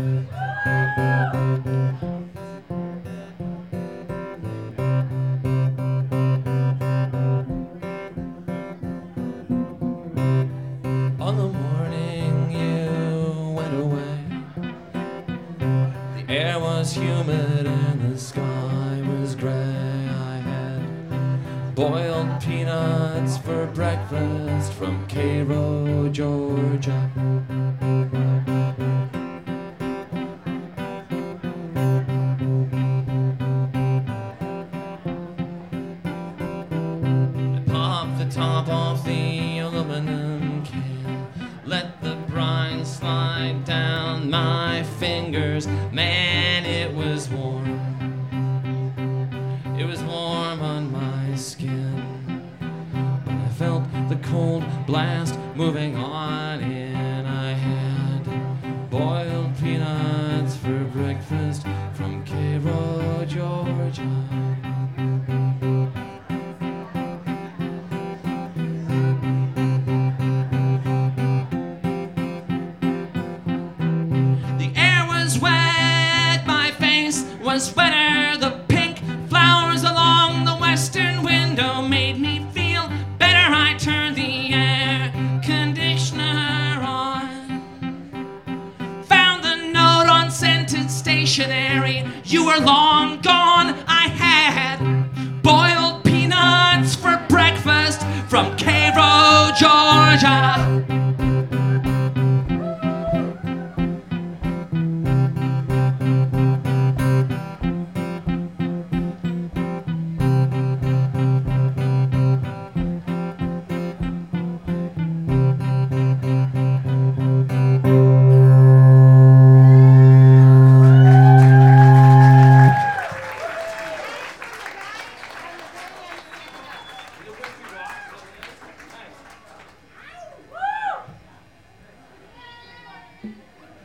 On the morning you went away, the air was humid and the sky was gray. I had boiled peanuts for breakfast from Cairo, Georgia. I popped the top off the aluminum can, let the brine slide down my fingers. Man, it was warm. It was warm on my skin. But I felt the cold blast moving on in. I had boiled peanuts for breakfast from Cairo, Georgia. Was wetter. The pink flowers along the western window made me feel better. I turned the air conditioner on, found the note on scented stationery. You were long gone. I had boiled peanuts for breakfast from Cairo, Georgia.